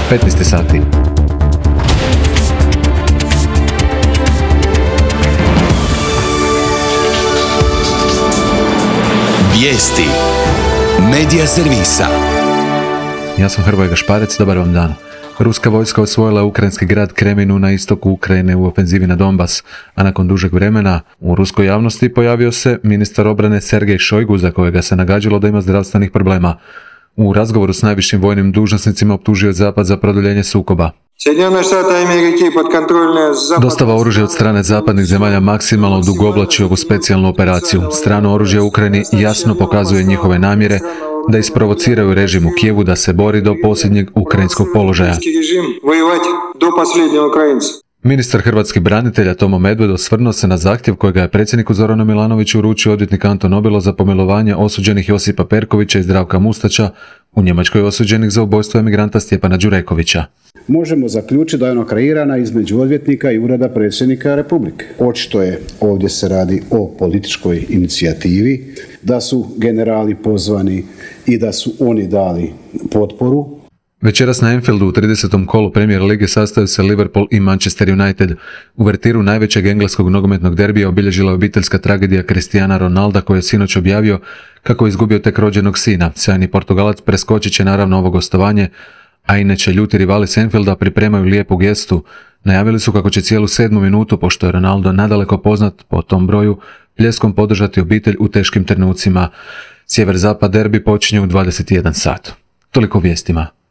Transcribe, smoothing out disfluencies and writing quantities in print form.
15 sati. Vijesti Medija servisa. Ja sam Hrvoje Gašparec, dobar vam dan. Ruska vojska osvojila ukrajinski grad Kreminu na istoku Ukrajine u ofenzivi na Donbas, a nakon dužeg vremena u ruskoj javnosti pojavio se ministar obrane Sergej Šojgu, za kojega se nagađalo da ima zdravstvenih problema. U razgovoru s najvišim vojnim dužnosnicima optužio je Zapad za produljenje sukoba. Dostava oružja od strane zapadnih zemalja maksimalno odugovlači ovu specijalnu operaciju. Strano oružje u Ukrajini jasno pokazuje njihove namjere da isprovociraju režim u Kijevu da se bori do posljednjeg ukrajinskog položaja. Ministar hrvatskih branitelja Tomo Medved osvrnuo se na zahtjev kojega je predsjedniku Zoranu Milanoviću uručio odvjetnik Anton Nobilo za pomilovanje osuđenih Josipa Perkovića i Zdravka Mustača, u Njemačkoj osuđenih za ubojstvo emigranta Stjepana Đurekovića. Možemo zaključiti da je ona kreirana između odvjetnika i ureda predsjednika Republike. Očito je, ovdje se radi o političkoj inicijativi, da su generali pozvani i da su oni dali potporu. Večeras na Anfieldu u 30. kolu Premier lige sastaju se Liverpool i Manchester United. Uvertiru najvećeg engleskog nogometnog derbija obilježila je obiteljska tragedija Cristiana Ronalda, koji je sinoć objavio kako je izgubio tek rođenog sina. Sjajni Portugalac preskočit će naravno ovo gostovanje, a inače ljuti rivali s Anfielda pripremaju lijepu gestu. Najavili su kako će cijelu 7. minutu, pošto je Ronaldo nadaleko poznat po tom broju, pljeskom podržati obitelj u teškim trenucima. Sjever-zapad derbi počinje u 21 sat. Toliko vijestima.